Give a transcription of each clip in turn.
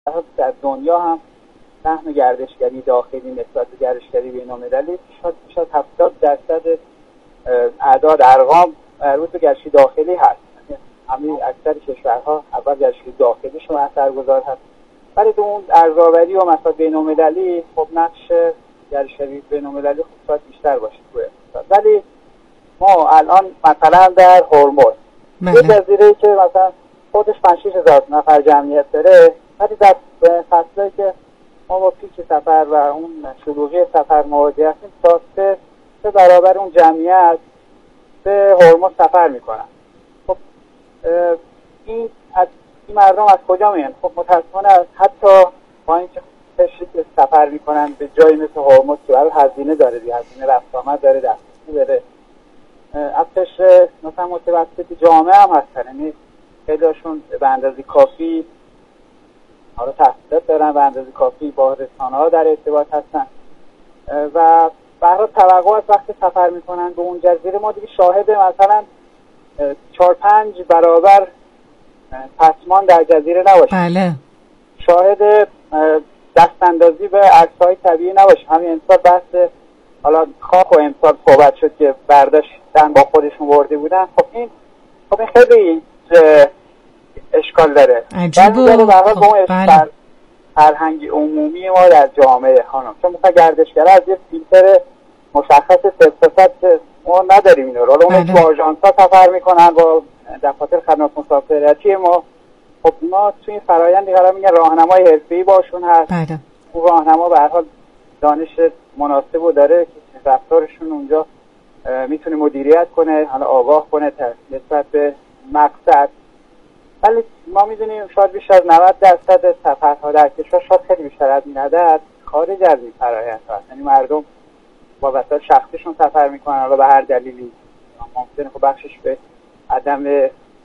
در دنیا هم سهم گردشگری داخلی نسبت به گردشگری بین‌المللی شاید 70% اعداد ارقام مربوط به گردشگری داخلی هست. همین اکثر کشورها اول گردشگری داخلیشون اثرگذار هست، ولی تو اون ارزآوری و مسائل بین‌المللی خب نقش گردشگری بین‌المللی خب شاید بیشتر باشه توی اقتصاد. ولی ما الان مثلا در هرمز یه جزیره‌ای که مثلا خودش 5-6 هزار نفر جمعیت داره، ولی در فصلی که ما با پیک سفر و اون شلوغی سفر مواجه هستیم تا 3 برابر اون جمعیت به هرمز سفر میکنن. خب این مردم از کجا میان؟ خب متاسفانه حتی با اینکه سفر میکنن به جایی مثل هرمز که برای هزینه داره، هزینه رفت آمد داره، دسترسی داره، از قشر مثلا متوسط جامعه هم هستن، یعنی خیلیشون به اندازه کافی حالا تحصیلات دارن، به اندازه کافی با رسانه‌ها در ارتباط هستن و به هر حال توقع از وقتی سفر میکنن به اون جزیره ما دیگه شاهد مثلا 4-5 برابر پسمان در جزیره نباشیم. بله. شاهد دستاندازی به عکس‌های طبیعی نباشیم. همین امسال بحث حالا خاک و امسال صحبت شد که برداشتن با خودشون برده بودن. خب این خیلی اشکال داره. عجیبه. بله. فرهنگی عمومی ما در جامعه خانم، چون مثلا گردشگر از یه فیلتر مشخص صفت ما نداریم اینا رو. اون تو آژانس‌ها سفر میکنن با دفاتر خدمات مسافرتی ما. خب ما توی این فرآیند قرار میگن راهنمای حرفه‌ای باشون هست. بله. اون راهنما به هر حال دانش مناسب رو داره که رفتارشون اونجا میتونه مدیریت کنه، حالا آگاه کنه نسبت به مقصد. ولی ما میدونیم شاید بیشتر از 90% سفرها در کشور، شاید خیلی بیشتر از این عدد، خارج از این فرآیند هست. یعنی مردم با وسایل شخصیشون سفر میکنن، حالا به هر دلیلی ممکنه خب بخشش به عدم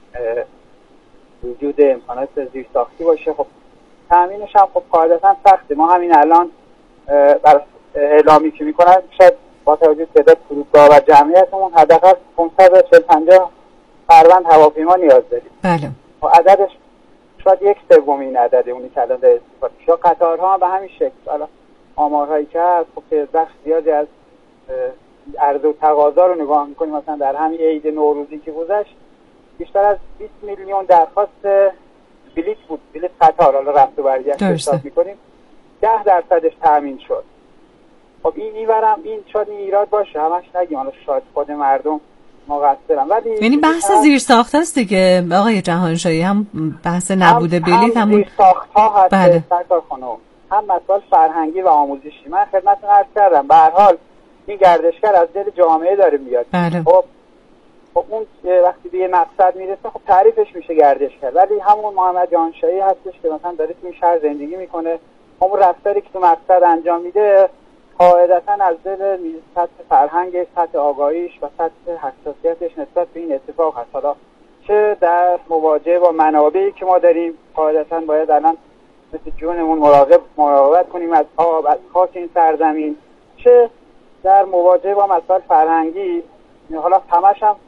وجود امکانات زیرساختی باشه. خب تامینش هم خب قاعدتا سخته. ما همین الان بر اعلامی که میکنن شاید با توجه به تعداد فرودگاه و جمعیتمون حداقل 540-550 فروند هواپیما نیاز داریم. بله. و عددش شاید 1/3 این عدده اونی که الان داره استفاده میشه. قطارها هم به همین شکل. حالا آمارهایی که هست خب که بخش زیادی از عرضه و تقاضا رو نگاه میکنیم، مثلا در همین عید نوروزی که گذشت بیشتر از 20 میلیون درخواست بلیت بود، بلیت قطار، حالا رفت و برگشت حساب میکنیم 10%ش تامین شد. خب این شاید ایراد باشه، همش نگیم حالا شاید خود مردم مقصرن، ولی یعنی بحث زیرساخت هست دیگه آقای جهانشاهی، هم بحث نبود بلیت، هم زیرساخت‌ها هست. بله. سرکار خانم، هم مسائل فرهنگی و آموزشی. من خدمتتون عرض کردم به هر حال این گردشگر از دل جامعه داره میاد. بله. خب اون وقتی به یه مقصد میرسه خب تعریفش میشه گردشگر، ولی همون محمد جهانشاهی هستش که مثلا داره تو این شهر زندگی میکنه، اون رفتاری که تو مقصد انجام میده قاعدتا از دل سطح فرهنگش، سطح آگاهیش و سطح حساسیتش نسبت به این اتفاق هست. حالا چه در مواجهه با منابعی که ما داریم، قاعدتا باید الان مثل جونمون مراقبت کنیم از آب، از خاک این سرزمین، چه در مواجهه با مسائل فرهنگی. حالا همش هم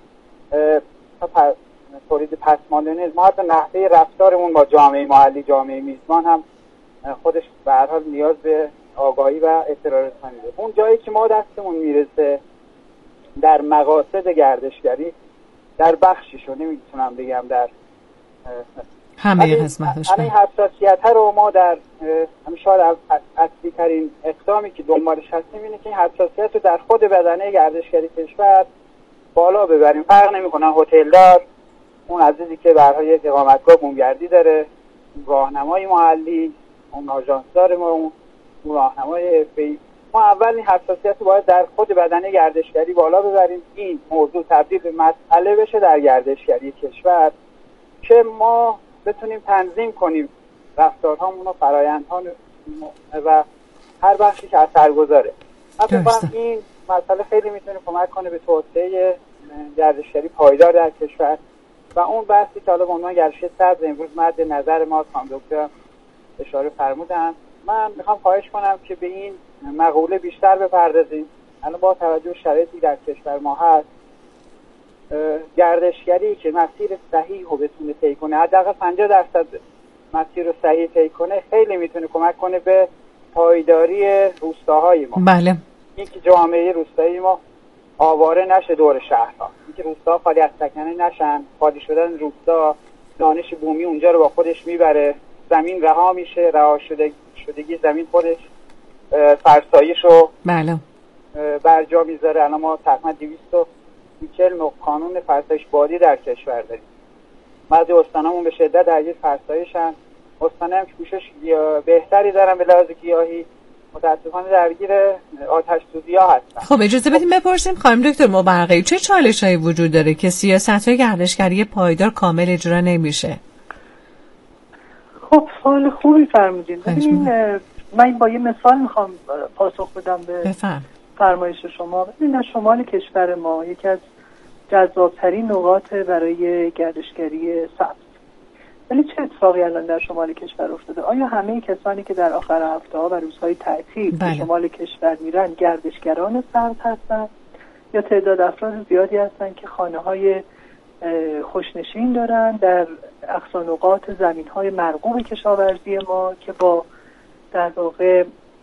تولید پسمانده نیست. ما حتی نحوه رفتارمون با جامعه محلی، جامعه میزبان هم خودش به هر حال نیاز به آگاهی و اطلاع رسانی داره. اون جایی که ما دستمون میرسه در مقاصد گردشگری، در بخشیشو نمیتونم بگم در همه قسمتش، همین حساسیت رو ما در شاید اصلی ترین اقدامی که دنبالش هستیم اینه که این حساسیت رو در خود بدنه گردشگری کشور بالا ببریم. فرق نمیکنه هتلدار، اون عزیزی که به هر حال یک اقامتگاه بومگردی داره، راهنمای محلی، اون آژانسدار ما، اون راهنمای حرفه‌ای، ما اول این حساسیت رو باید در خود بدنه گردشگری بالا ببریم. این موضوع تبدیل به مسئله بشه در گردشگری کشور که ما بتونیم تنظیم کنیم رفتارهامون و فرآیندها و هر بخشی که اثرگذاره. مثلا این مسئله خیلی میتونه کمک کنه به توسعه گردشگری پایدار در کشور و اون بحثی که حالا به عنوان گردشگری سبز امروز مد نظر ما خانم دکتر اشاره فرمودن، من میخوام خواهش کنم که به این مقوله بیشتر بپردازیم. الان با توجه به شرایطی در کشور ما هست، گردشگری که مسیر صحیح رو بتونه طی کنه، حداقل 50% مسیر رو صحیح طی کنه خیلی میتونه کمک کنه به پایداری روستاهای ما. بله. اینکه جامعه روستایی ما آواره نشه دور شهرها، اینکه روستاها خالی از سکنه نشن. خالی شدن روستا دانش بومی اونجا رو با خودش میبره، زمین رها میشه، رها شدگی زمین خودش فرسایش رو بله بر جا میذاره. الان ما تقریبا 240 قانون فرسایش بادی در کشور داریم. بعضی استانامون به شدت درگیر فرسایشن، استانه هم که کوشش بهتری دارن به لحاظ گیاهی، متاسفانه درگیر آتش سوزی‌ها هستن. خب اجازه بدیم بپرسیم خانم دکتر مبرقی چه چالش‌هایی وجود داره که سیاست‌های گردشگری پایدار کامل اجرا نمیشه؟ خب سوال خوبی فرمودین. ببینین من با یه مثال میخوام پاسخ بدم به فرمایش شما. ببینین در شمال کشور ما یکی از جذابترین نقاط برای گردشگری سبز. ولی چه اتفاقی الان در شمال کشور افتاده؟ آیا همه کسانی که در آخر هفته‌ها و روزهای تعطیل به شمال کشور میرن گردشگران سبز هستن یا تعداد افراد زیادی هستن که خانه‌های خوشنشین دارن در اقصا نقاط زمین‌های مرغوب کشاورزی ما که با در واقع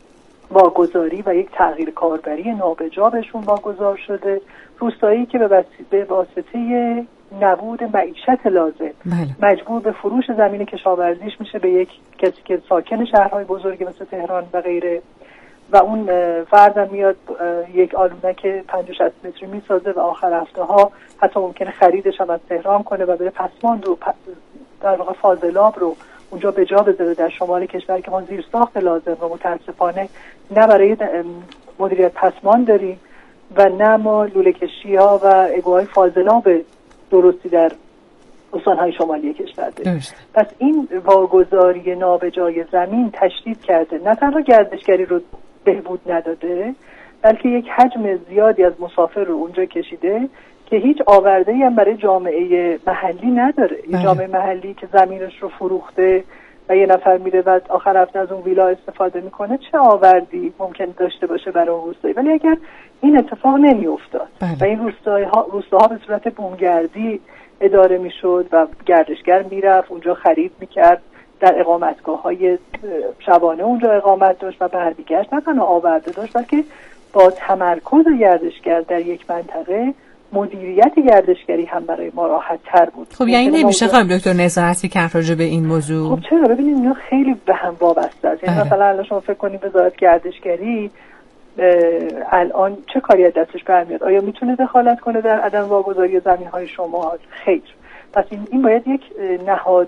واگذاری و یک تغییر کاربری نابجا بهشون واگذار شده، روستایی که به واسطه نبود معیشت لازم مجبور به فروش زمین کشاورزیش میشه به یک کسی که ساکن شهرهای بزرگی مثل تهران و غیره، و اون فردم میاد یک آلونک 50-60 متری میسازه و آخر هفته ها حتی ممکنه خریدش هم از تهران کنه و بره پسماند رو در واقع فاضلاب رو اونجا به جا بذاره در شمال کشور که ما زیرساخت لازم رو متاسفانه نه برای مدیریت پسماند داریم و نه ما لوله کشی ها و اگوهای فاضلاب درستی در استانهای شمالی کشور داریم. پس این واگذاری نابجای زمین تشدید کرده، نه تنها گردشگری رو بهبود نداده بلکه یک حجم زیادی از مسافر رو اونجا کشیده که هیچ آورده‌ای هم برای جامعه محلی نداره. یه جامعه محلی که زمینش رو فروخته و یه نفر میره و آخر هفته از اون ویلا استفاده میکنه چه آوردی ممکن داشته باشه برای اون روستایی؟ ولی اگر این اتفاق نمیافتاد و این روستاها به صورت بومگردی اداره میشد و گردشگر میرفت اونجا خرید میکرد، در اقامتگاه‌های شبانه اونجا اقامت داشت و برمیگشت، نه تنها آورده داشت بلکه با تمرکز گردشگر در یک منطقه مدیریت گردشگری هم برای ما راحت تر بود. خب یعنی نمیشه خانم دکتر نظارتی کرد راجع به این موضوع؟ خب چرا؟ ببینید اینا خیلی به هم وابسته است. یعنی مثلا الان شما فکر کنید وزارت گردشگری الان چه کاری از دستش برمیاد؟ آیا میتونه دخالت کنه در عدم واگذاری زمین‌های شما؟ خیر. پس این باید یک نهاد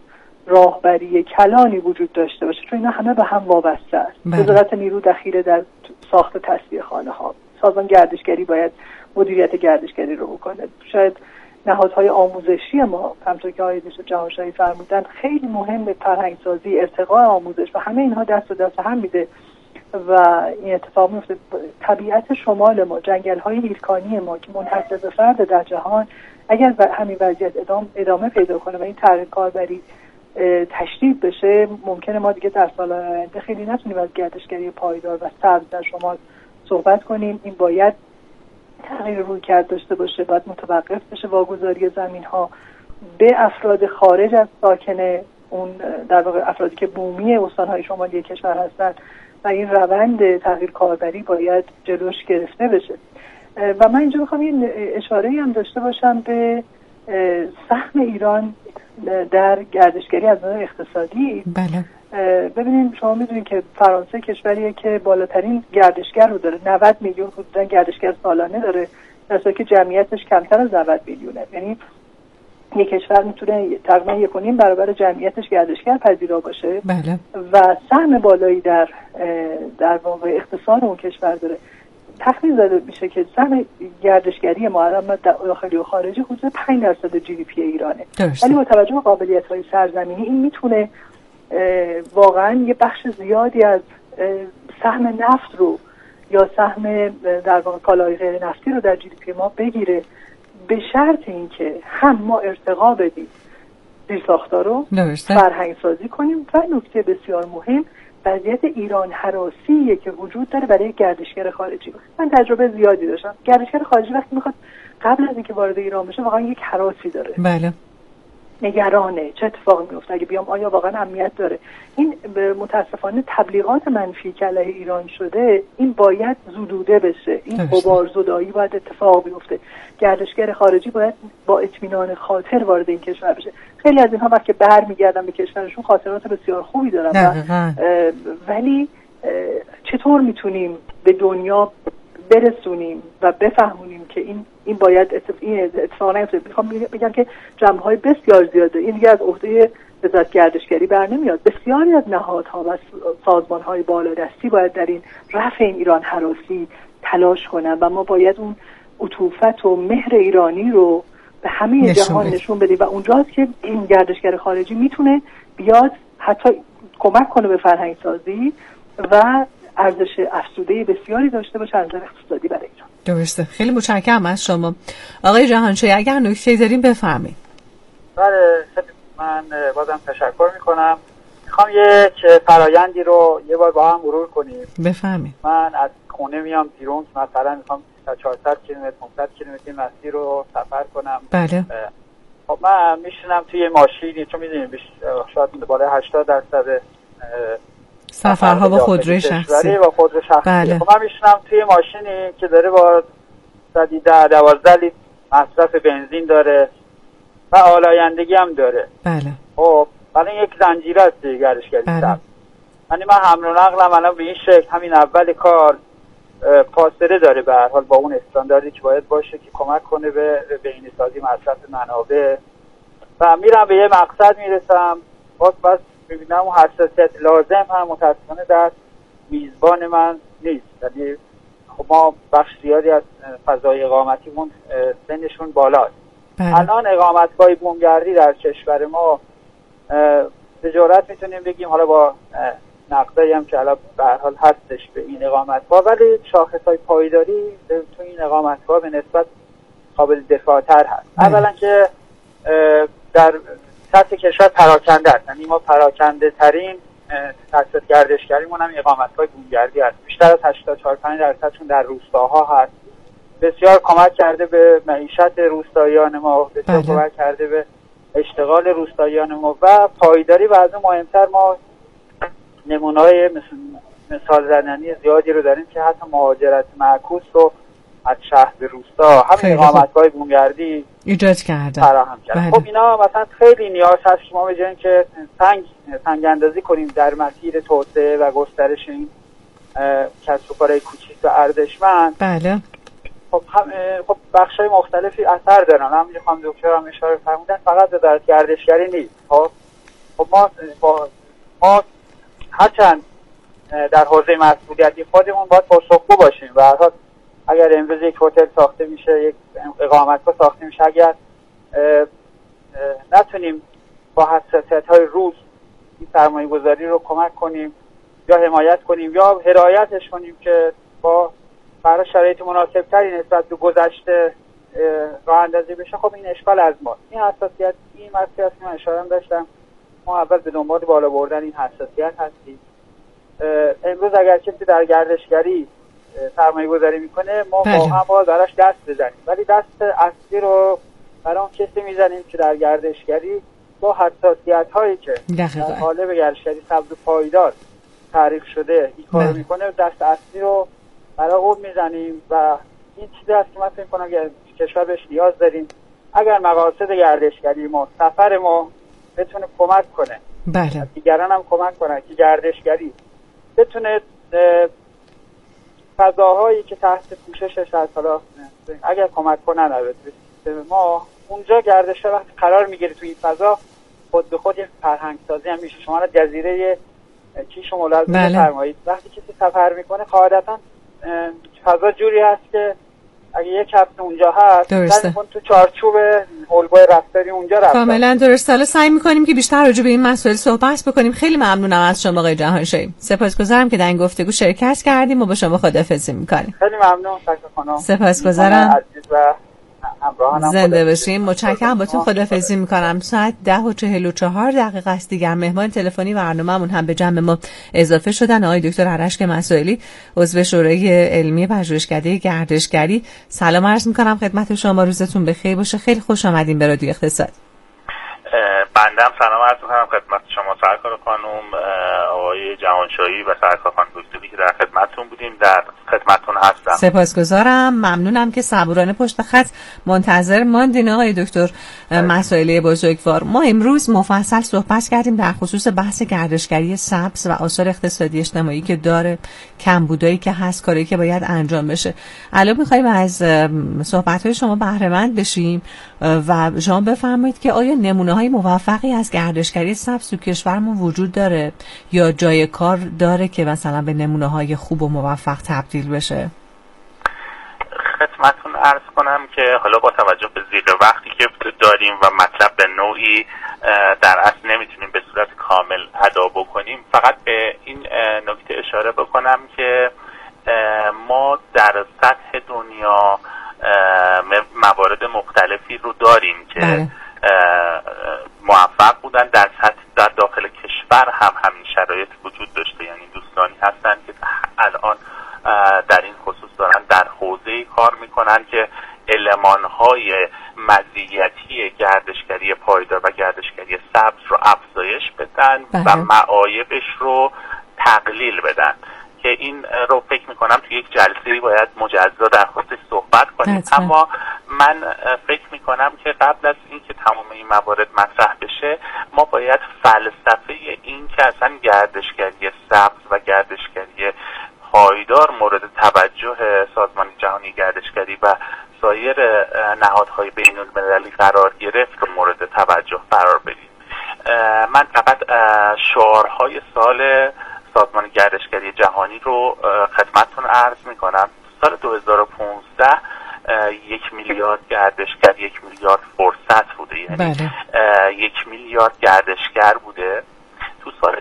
راهبری کلانی وجود داشته باشه چون اینا همه به هم وابسته است. وزارت نیرو دخیل در ساخت تصفیه خانه‌ها. سازمان گردشگری باید مدیریت گردشگری رو بکنه. شاید نهادهای آموزشی ما همونطور که آقای دکتر جهانشاهی فرمودن خیلی مهمه، فرهنگسازی، ارتقاء آموزش و همه اینها دست و دست هم میده و این اتفاق میفته. طبیعت شمال ما، جنگل‌های هیرکانی ما که منحصر به فرد در جهان اگر همین وضعیت ادامه پیدا کنه و این تغییر کاربری تشدید بشه ممکنه ما دیگه در سال آینده خیلی نتونیم از گردشگری پایدار و سبز در شمال صحبت کنیم. این باید تغییر رویکرد داشته باشه، باید متوقف بشه واگذاری زمین‌ها به افراد خارج از ساکن اون در واقع افرادی که بومی استان‌های شمالی کشور هستن و این روند تغییر کاربری باید جلوش گرفته بشه. و من اینجا میخوام این اشاره‌ای هم داشته باشم به سهم ایران در گردشگری از نظر اقتصادی. بله. ببینید شما میدونید که فرانسه کشوریه که بالاترین گردشگر رو داره، 90 میلیون حدوداً گردشگر سالانه داره، در حالی که جمعیتش کمتر از 90 میلیونه. یعنی یک کشور میتونه تقریبا 1.5 برابر جمعیتش گردشگر پذیرا باشه. بله. و سهم بالایی در واقع اقتصاد اون کشور داره. تخمین زده میشه که سهم گردشگری ما الان داخلی و خارجی حدود 5% جی دی پی ایرانه. ولی با توجه به قابلیت‌های سرزمینی این میتونه واقعا یه بخش زیادی از سهم نفت رو یا سهم در واقع کالای غیر نفتی رو در جی دی پی ما بگیره، به شرط اینکه هم ما ارتقا بدیم زیرساخت‌ها رو، فرهنگ سازی کنیم و نکته بسیار مهم وضعیت ایران هراسیه که وجود داره برای گردشگر خارجی. من تجربه زیادی داشتم. گردشگر خارجی وقتی میخواد قبل از اینکه وارد ایران بشه واقعا یک هراسی داره. بله. نگرانه چه اتفاقی میفته اگه بیام، آیا واقعا امنیت داره. این متاسفانه تبلیغات منفی که علیه ایران شده، این باید زدوده بشه، این غبارزدایی باید اتفاق بیفته. گردشگر خارجی باید با اطمینان خاطر وارد این کشور بشه. خیلی از اینها وقتی برمیگردن به کشورشون خاطرات بسیار خوبی دارن، ولی چطور میتونیم به دنیا برسونیم و بفهمونیم که این باید اتفاق نیفته. میخوام بگم که جنبه‌های بسیار زیاده، این دیگه از عهده وزارت گردشگری بر نمیاد. بسیاری از نهادها و سازمان‌های بالادستی باید در این رفع این ایران هراسی تلاش کنن و ما باید اون عطوفت و مهر ایرانی رو به همه جهان نشون بدیم و اونجاست که این گردشگر خارجی میتونه بیاد حتی کمک کنه به فرهنگ سازی و ارزش افزوده بسیاری داشته باشه از نظر اقتصادی برای ایران. درسته. خیلی متشکرم از شما آقای جهانشاهی. اگر نکته‌ای دارین بفرمایید. بله، من بازم تشکر میکنم. میخوام یک فرایندی رو یه بار با هم مرور کنیم. بفرمایید. من از خونه میام بیرون، مثلا میخوام تا 400 کیلومتر 500 کیلومتر مسیر رو سفر کنم. بله. خب من میشینم توی ماشینی، چون میدونید شاید بالای 80% سفرها با خودروی شخصی و خودرو شخصی. بله. خب من میشینم توی ماشینی که داره با 10-12 لیتر مصرف بنزین داره و آلایندگی هم داره. بله. خب برای یک زنجیره است گردشگری. بله. من حمل و نقلم الان به این شکل همین اول کار فاصله داره به هر حال با اون استانداردی که باید باشه که کمک کنه به بهینه‌سازی مصرف منابع و میرم به یه مقصد میرسم. بس میبینم اون حساسیت لازم هم متاسفانه در میزبان من نیست. یعنی خب ما بخش زیادی از فضای اقامتیمون سنشون بالاست. الان اقامتگاه بومگردی در کشور ما به جرئت میتونیم بگیم، حالا با نقدایی هم که الان به هر حال هستش به این اقامتگاه، ولی شاخص‌های پایداری تو این اقامتگاه به نسبت قابل دفاع‌تر هست. اولا که در سطح کشور پراکنده است، یعنی ما پراکنده ترین تأسیسات گردشگریمون هم اقامتگاه بومگردی است. بیشتر از 84-85% در روستاها هست. بسیار کمک کرده به معیشت روستاییان ما، بسیار کمک کرده به اشتغال روستاییان ما و پایداری. و از اون مهمتر ما نمونه‌های مثال زدنی زیادی رو داریم که حتی مهاجرت معکوس رو از شهر به روستا همین اقامتگاه بومگردی ایجاد کردن، فراهم کردن. خب اینا مثلا خیلی نیاز هست که ما به جای اینکه سنگ اندازی کنیم در مسیر توسعه و گسترش این کسب و کارهای کوچیک و ارزشمند، بله، خب بخش‌های مختلفی اثر دارن. هم می‌خوام دکتر هم اشاره فرمودن فقط وزارت گردشگری نیست. خب ما هرچند در حوزه مسئولیتی خودمون باید پاسخگو باشیم و هر حال اگر امروز یک هتل ساخته میشه، یک اقامتگاه ساخته میشه، اگر نتونیم با حساسیت‌های روز این سرمایه‌گذاری رو کمک کنیم یا حمایت کنیم یا هدایتش کنیم که با برای شرایط مناسب‌تری نسبت به گذشته راه اندازی بشه، خب این اشکال از ما. این حساسیت، این مسئله که من اشاره داشتم، ما اول به دنبال بالا بردن این حساسیت هستیم. امروز اگر کسی در گردشگری سرمایه گذاری میکنه، ما واقعا باید براش دست بزنیم، ولی دست اصلی رو برای اون کسی میزنیم که در گردشگری با حساسیت هایی که در قالب گردشگری سبز و پایدار تعریف شده این کار میکنه، دست اصلی رو برای اون میزنیم و این چیزی هست که من فکر کنم کشور بهش نیاز داریم. اگر مقاصد گردشگری ما، سفر ما بتونه کمک کنه، بله، دیگران هم کمک کنن که گردشگری بتونه فضاهایی که تحت پوششش هست، حالا اگر کمک کنن ما اونجا گردشگر وقتی قرار میگیره توی این فضا، خود به خود یک فرهنگ سازی هم میشه. شما را جزیره کیش و ملازم بفرمایید، وقتی کسی سفر میکنه قاعدتا فضا جوری هست که اگه یک هفته اونجا هست، درسته، تو چارچوب الگوی رفتاری اونجا رفت. کاملا درسته. حالا سعی میکنیم که بیشتر راجع به این مسائل صحبت بکنیم. خیلی ممنونم از شما آقای جهانشاهی. سپاسگزارم که در این گفتگو شرکت کردیم و با شما خداحافظی میکنیم. خیلی ممنون. تشکر. سپاسگزارم. عزیز و زنده باشیم. متشکرم. باتون خداحافظی میکنم. ساعت 10:44 است. دیگر مهمان تلفنی برنامه‌مون هم به جمع ما اضافه شدن. آقای دکتر ارشک مسائلی، عضو شورای علمی پژوهشکده گردشگری. سلام عرض میکنم خدمت شما. روزتون بخیر باشه. خیلی خوش آمدین به رادیو اقتصاد. بنده هم سلام عرض می‌کنم خدمت شما سرکار خانم آقای جهانشاهی و سرکار خانم دکتری که در خدمتتون بودیم. در خدمتتون هستم. سپاسگزارم، ممنونم که صبورانه پشت خط منتظر ماندین آقای دکتر مسائل بزرگوار. ما امروز مفصل صحبت کردیم در خصوص بحث گردشگری سبز و آثار اقتصادی اجتماعی که داره، کمبودایی که هست، کاری که باید انجام بشه. الان می‌خوایم از صحبت‌های شما بهره مند بشیم و شما بفرمایید که آیا نمونه‌های موفقی از گردشگری سبز تو کشورمون وجود داره یا جای کار داره که مثلا به نمونه‌های خوب و موفق تبدیل بشه؟ خدمتتون عرض کنم که حالا با توجه به ضیق وقتی که داریم و مطلب به نوعی در اصل نمیتونیم به صورت کامل ادا بکنیم، فقط به این نکته اشاره بکنم که ما در سطح دنیا موارد مختلفی رو داریم که موفق بودن. در داخل کشور هم همین شرایط وجود داشته، یعنی دوستانی هستن که الان در این خصوص دارن در حوزه‌ای کار میکنن که المان‌های مزیتی گردشگری پایدار و گردشگری سبز رو افزایش بدن و معایبش رو تقلیل بدن، که این رو فکر میکنم توی یک جلسه‌ای باید مجزا در خصوصش صحبت کنیم. اما من فکر میکنم که قبل از اینکه تمام این موارد مطرح بشه، ما باید فلسفه این که اصلا گردشگری سبز و گردشگری پایدار مورد توجه سازمان جهانی گردشگری و سایر نهادهای بین‌المللی قرار گرفت رو مورد توجه قرار بدیم. من فقط شعارهای سال سازمان گردشگری جهانی رو خدمتتون عرض میکنم. سال 2015 1 میلیارد گردشگر 1 میلیارد فرصت بوده، یعنی 1 میلیارد گردشگر بوده. تو سال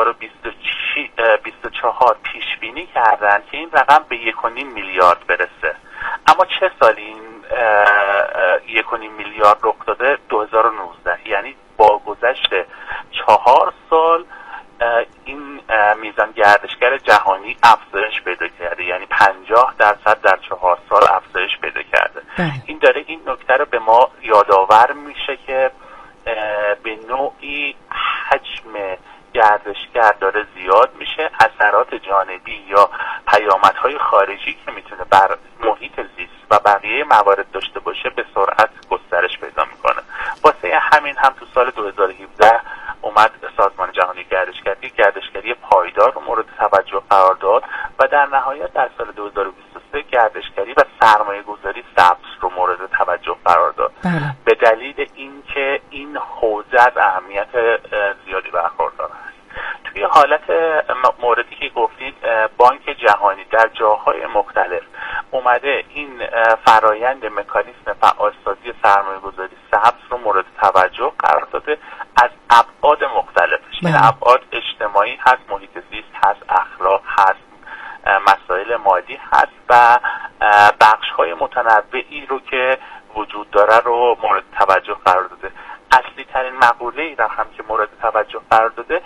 2024 پیش بینی کردن که این رقم به 1.5 میلیارد برسه. اما چه سالی این 1.5 میلیارد رخ داده؟ 2019. یعنی با گذشت 4 سال این میزان گردشگر جهانی افزایش پیدا کرده، یعنی 50% در 4 سال افزایش پیدا کرده. این داره این نکته رو به ما یادآور میشه که به نوعی حجم گردشگر داره زیاد میشه. اثرات جانبی یا پیامدهای خارجی که میتونه بر محیط زیست و بقیه موارد داشته باشه به سرعت گسترش پیدا میکنه. واسه همین هم تو سال 2017 اومد سازمان جهانی گردشگری پایدار رو مورد توجه قرار داد و در نهایت در سال 2023 گردشگری و سرمایه گذاری سبز رو مورد توجه قرار داد. به دلیل اینکه این حوزه از اهمیت زیادی برخوردار است. توی حالت موردی که گفتید، بانک جهانی در جاهای مختلف اومده این فرایند مکانیسم فعالسازی سرمایه‌گذاری سبز رو مورد توجه قرار داده از ابعاد مختلفش. این ابعاد اجتماعی هست، محیط زیست هست، اخلاق هست، مسائل مالی هست و بخش‌های متنوعی رو که وجود داره رو مورد توجه قرار داده. اصلی ترین مقوله‌ای را هم که مورد توجه قرار داده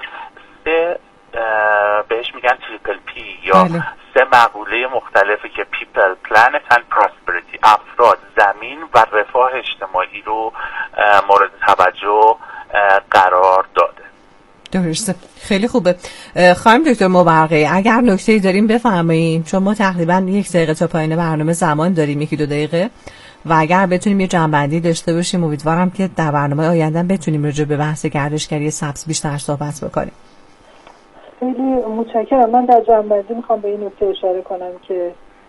بهش میگن تریپل پی یا 3 مقوله مختلفی که people, planet and prosperity، افراد، زمین و رفاه اجتماعی رو مورد توجه قرار داده. درسته، خیلی خوبه. خانم دکتر مبرقی، اگر نکته‌ای داریم بفرمایید، چون ما تقریبا 1 دقیقه تا پایان برنامه زمان داریم، 1-2 دقیقه، و اگر بتونیم یه جنبندی داشته باشیم امیدوارم که در برنامه آینده بتونیم راجع به بحث گردشگری سبز بیشتر صحبت بکنیم. خیلی متشکرم. من در جنبندی میخوام به این نکته اشاره کنم که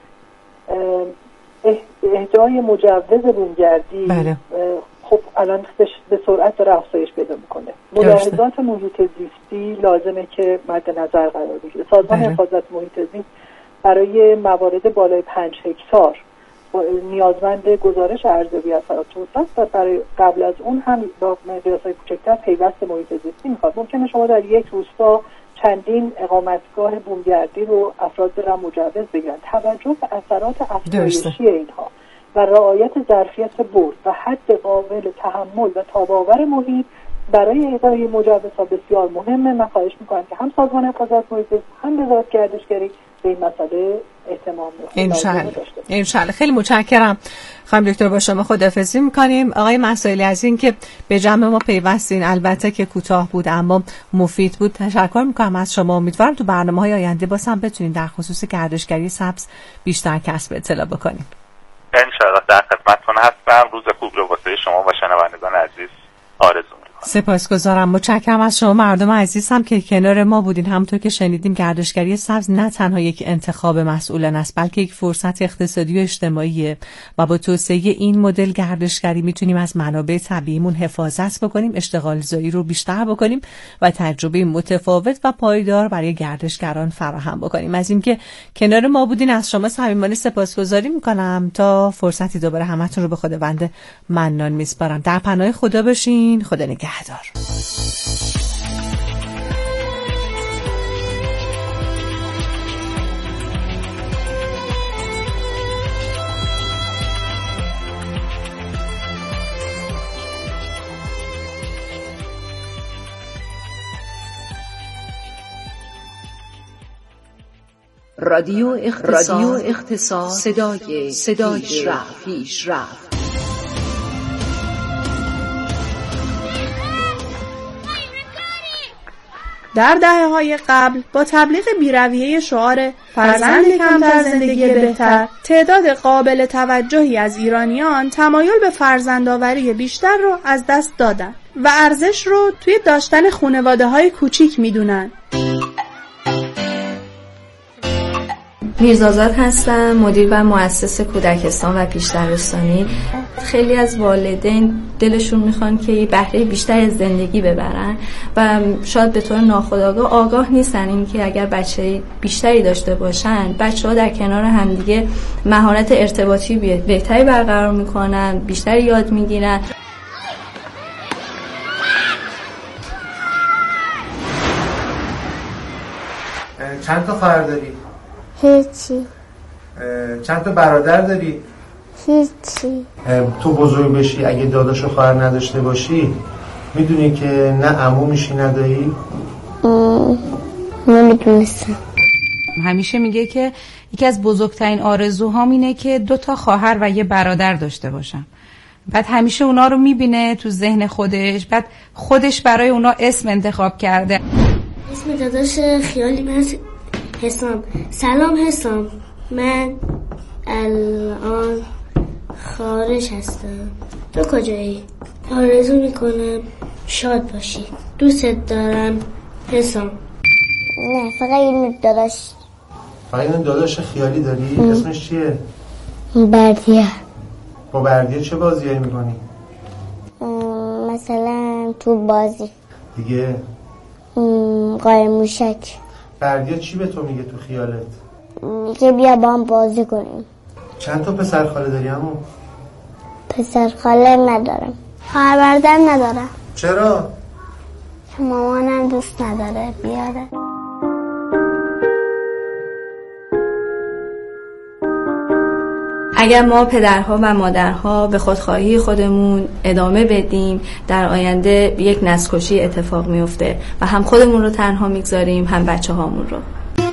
اهدای مجوز بومگردی خب الان به سرعت داره افزایش پیدا میکنه. ملاحظات محیط زیستی لازمه که مد نظر قرار بگیره. سازمان حفاظت محیط زیست برای موارد بالای 5 هکتار نیازمند گزارش ارزیابی اثرات توسعه و برای قبل از اون هم با مقیاس‌های کوچکتر پیوست محیط زیستی میخواد. ممکنه شما در یک روستا چندین اقامتگاه بومگردی رو افراد برن مجوز بگیرن. توجه به اثرات افزایشی اینها و رعایت ظرفیت برد و حد قابل تحمل و تاب‌آور محیط برای اهدای مجوزها بسیار مهمه. من خواهش میکنم که هم سازمان حفاظت محیط زیست هم وزارت گردشگری به این مسئله اهتمام انشالله. خیلی متشکرم خانم دکتر، با شما خداحافظی میکنیم. آقای مسائلی از این که به جمع ما پیوستین، البته که کوتاه بود اما مفید بود، تشکر میکنم از شما. امیدوارم تو برنامه‌های آینده باز هم بتونین در خصوص گردشگری سبز بیشتر کسب اطلاع بکنیم. انشالله در خدمتتون هستم. روز خوب رو واسه شما و شنوندگان عزیز آرزو می‌کنم. سپاسگزارم، متشکرم از شما مردم عزیزم که کنار ما بودین. همونطور که شنیدیم گردشگری سبز نه تنها یک انتخاب مسئولان است، بلکه یک فرصت اقتصادی و اجتماعیه و با توسعه این مدل گردشگری میتونیم از منابع طبیعیمون حفاظت بکنیم، اشتغال زایی رو بیشتر بکنیم و تجربه متفاوت و پایدار برای گردشگران فراهم بکنیم. از اینکه کنار ما بودین از شما صمیمانه سپاسگزاری میکنم. تا فرصتی دوباره همتون رو به خداوند منان میسپارم. در پناه خدا باشین. خدا نگهدار. رادیو اختصاص صدای پیشرفت. در دهه‌های قبل با تبلیغ بی‌رویه شعار فرزند کمتر زندگی بهتر، تعداد قابل توجهی از ایرانیان تمایل به فرزندآوری بیشتر رو از دست دادن و ارزش رو توی داشتن خانواده‌های کوچیک میدونن. میرزازاد هستم، مدیر و مؤسس کودکستان و پیشدرستانی. خیلی از والدین دلشون میخوان که بهره بیشتر از زندگی ببرن و شاید به طور ناخودآگاه آگاه نیستن این که اگر بچه بیشتری داشته باشن، بچه‌ها در کنار همدیگه مهارت ارتباطی بهتری برقرار میکنن، بیشتری یاد میگیرن. چند تا خواهر داری؟ هیچی. چند تا برادر داری؟ هیچی. تو بزرگ بشی اگه داداش و خواهر نداشته باشی میدونی که نه عمو میشی نه دایی؟ نمیدونستم. همیشه میگه که یکی از بزرگترین آرزوهام اینه که 2 تا خواهر و 1 برادر داشته باشم. بعد همیشه اونا رو میبینه تو ذهن خودش، بعد خودش برای اونا اسم انتخاب کرده. اسم داداش خیالی من حسام. سلام حسام، من الان خارج هستم. تو کجایی؟ آرزو میکنم شاد باشی. دوست دارم حسام. نه فقط این داداش. فقط این داداش خیالی داری؟ اسمش چیه؟ بردیه. با بردیه چه بازیایی میکنی؟ مثلا تو بازی دیگه قایم موشک. بردیه چی به تو میگه تو خیالت؟ میگه بیا با هم بازی کنیم. چند تا پسر خاله داری عمو؟ پسر خاله ندارم. خواهر برادر ندارم. چرا؟ مامانم دوست نداره بیاره. اگر ما پدرها و مادرها به خودخواهی خودمون ادامه بدیم، در آینده یک نسل‌کشی اتفاق میفته و هم خودمون رو تنها میگذاریم هم بچه هامون رو.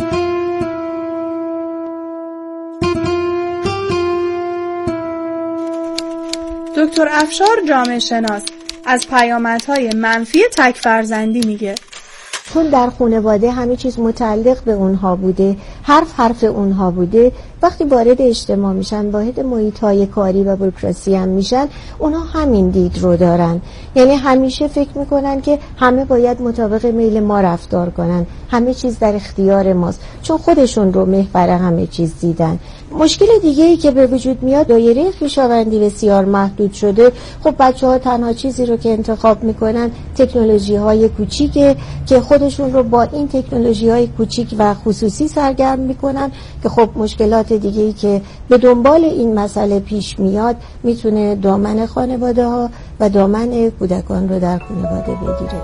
دکتر افشار جامعه شناس از پیامدهای منفی تک فرزندی میگه. چون در خانواده همه چیز متعلق به اونها بوده، حرف اونها بوده، وقتی وارد اجتماع میشن، واحد محیط‌های کاری و بوروکراسی هم میشن، اونها همین دید رو دارن. یعنی همیشه فکر میکنن که همه باید مطابق میل ما رفتار کنن، همه چیز در اختیار ماست، چون خودشون رو محور همه چیز دیدن. مشکل دیگه‌ای که به وجود میاد، دایره خویشاوندی بسیار محدود شده. خب بچه‌ها تنها چیزی رو که انتخاب میکنن تکنولوژی‌های کوچیکه که خودشون رو با این تکنولوژی‌های کوچیک و خصوصی سرگرم میکنن که خب مشکلات دیگه‌ای که به دنبال این مسئله پیش میاد میتونه دامن خانواده‌ها و دامن کودکان رو در خانواده بگیره.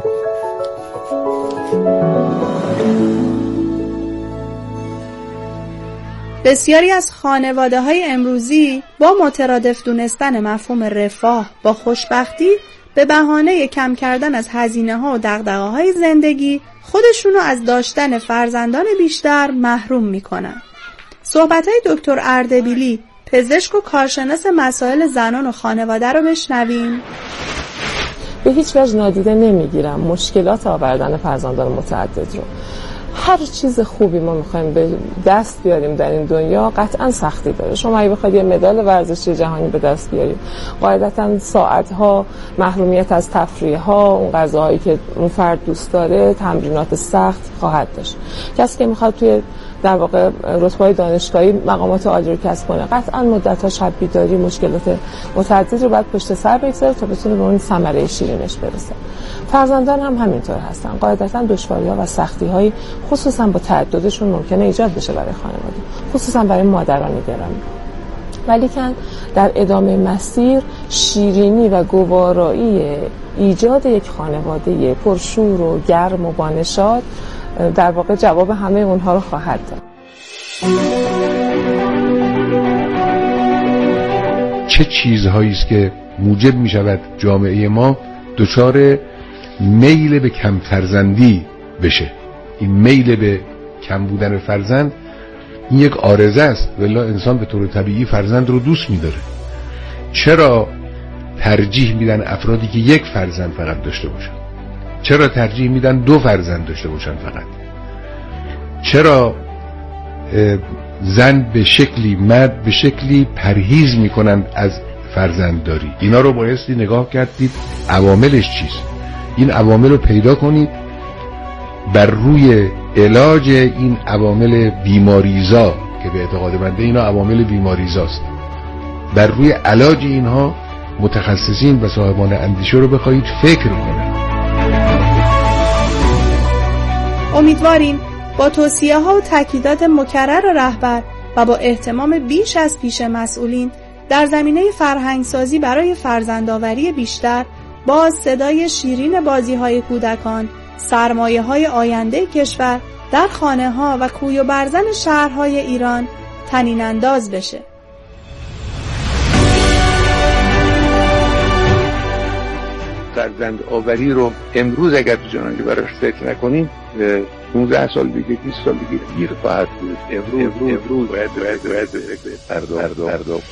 بسیاری از خانواده‌های امروزی با مترادف دونستن مفهوم رفاه با خوشبختی به بهانه کم کردن از هزینه‌ها و دغدغه‌های زندگی خودشونو از داشتن فرزندان بیشتر محروم میکنن. صحبت‌های دکتر اردبیلی، پزشک و کارشناس مسائل زنان و خانواده رو بشنویم. به هیچ وجه نادیده نمیگیرم مشکلات آوردن فرزندان متعدد رو. هر چیز خوبی ما میخوایم به دست بیاریم در این دنیا قطعا سختی داره. شما اگه بخواید یه مدال ورزشی جهانی به دست بیارید، قاعدتا ساعت‌ها محرومیت از تفریح‌ها، اون غذاهایی که اون فرد دوست داره، تمرینات سخت خواهد داشت. کسی که میخواد توی در واقع رتبه‌های دانشگاهی مقامات عالی رو کسب کنه، قطعا مدت‌ها شب بیداری، مشکلات متعدد رو باید پشت سر بگذاره تا بتونه به اون ثمره شیرینش برسه. فرزندان هم همینطور هستن. قاعدتا دشواری‌ها و سختی‌هایی خصوصا با تعددشون ممکنه ایجاد بشه برای خانواده، خصوصا برای مادران گرامی. ولیکن در ادامه مسیر شیرینی و گوارایی ایجاد یک خانواده پرشور و گرم و بانشاد در واقع جواب همه اونها رو خواهد داد. چه چیزهایی است که موجب می شود جامعه ما دچار میل به کم فرزندی بشه؟ این میل به کم بودن فرزند این یک عارضه است، ولی انسان به طور طبیعی فرزند رو دوست می داره. چرا ترجیح میدن افرادی که یک فرزند فقط داشته باشن؟ چرا ترجیح میدن 2 فرزند داشته باشن فقط؟ چرا زن به شکلی، مرد به شکلی پرهیز میکنند از فرزندداری؟ اینا رو بایستی نگاه کردید عواملش چیست. این عوامل رو پیدا کنید، بر روی علاج این عوامل بیماریزا که به اعتقاد بنده اینا عوامل بیماریزاست، بر روی علاج اینها متخصصین و صاحبان اندیشه رو بخواید فکر کنند. امیدواریم با توصیه‌ها و تاکیدات مکرر رهبر و با اهتمام بیش از پیش مسئولین در زمینه فرهنگسازی برای فرزندآوری بیشتر، با صدای شیرین بازی‌های کودکان، سرمایه‌های آینده کشور در خانه‌ها و کوی و برزن شهرهای ایران طنین انداز بشه. فرزند آوری رو امروز اگر تو جنانجی براش فکر نکنیم 15 سال دیگه 20 سال دیگه گیر خواهد بود. امروز باید پرداخت.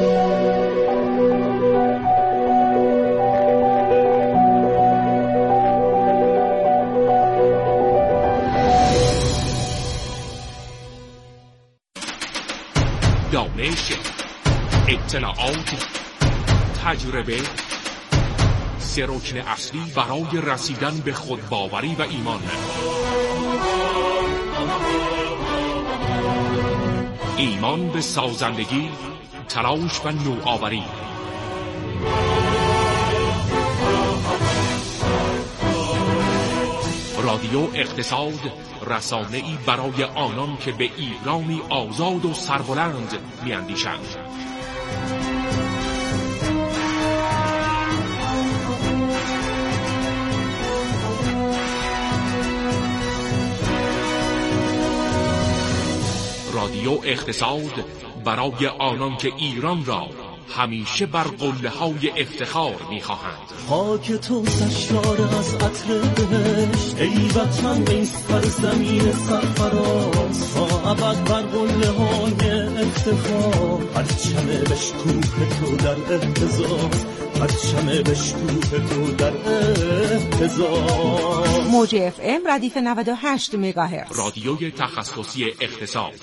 دانش، اطلاعات، تجربه، 3 رکن اصلی برای رسیدن به خودباوری و ایمان. ایمان به سازندگی، تلاش و نوآوری. رادیو اقتصاد، رسانه‌ای برای آنان که به ایرانی آزاد و سربلند می‌اندیشند. رادیو اقتصاد برای آنان که ایران را همیشه بر قله‌های افتخار می‌خواهند. خاک تو سرشار از عطر بهشت، ای وطن ای سرزمین سرفراز، تا ابد بر قله‌های افتخار، پرچم بشکوه تو در اهتزاز، پرچم بشکوه تو در اهتزاز. موج اف ام ردیف 98 مگاهرتز، رادیوی تخصصی اقتصاد.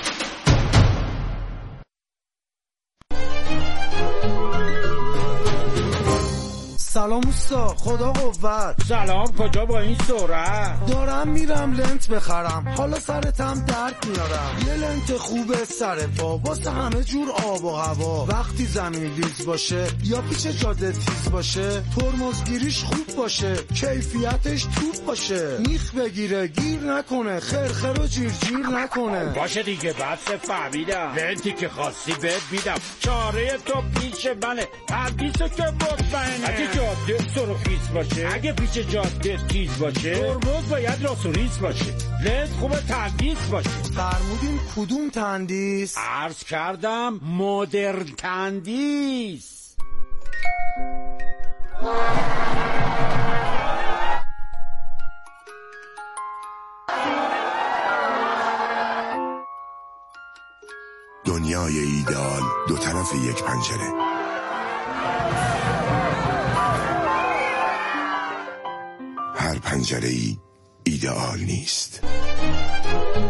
سلام اوستا، خدا قوت. سلام، کجا با این سرعت؟ دارم میرم لنت بخرم، حالا سرتم درد میارم. یه لنت خوبه سر پا واسه همه جور آب و هوا. وقتی زمین لیز باشه یا پیچ جاده تیز باشه، ترمزگیریش خوب باشه، کیفیتش توپ باشه، میخ بگیره گیر نکنه، خرخر و جیر نکنه. باشه دیگه، بس فهمیدم. لنتی که خواستی بهت میدم، چاره تو پیش منه، پردیسو که مطمئنه. اگه جاده سرخیز باشه، اگه پیچ جاده تیز باشه، ترمز باید راست و ریز باشه، لنت خوبه تندیس باشه. فرمودین کدوم تندیس؟ عرض کردم مدرن تندیس. دنیای ایدئال دو طرف یک پنجره. هر پنجره‌ای ایدئال نیست.